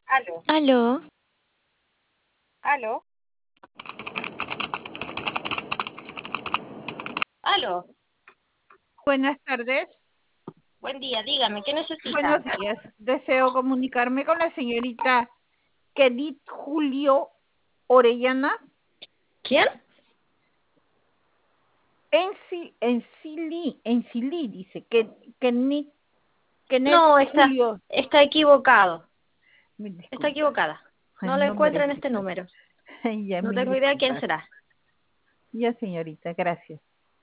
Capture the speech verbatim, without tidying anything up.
Aló, Aló, aló, aló. buenas tardes. Buen día, dígame, ¿qué necesita? Buenos días. Deseo comunicarme con la señorita Kedit Julio Orellana. ¿Quién? Ensi, Encili, Encili, dice que Kenet, Kenet No, está, Julio. está equivocado. Mil Está disculpas. equivocada. No Ay, la no encuentra en merece. este número. Ya, No mil tengo idea quién disculpas. será. Ya, señorita, gracias.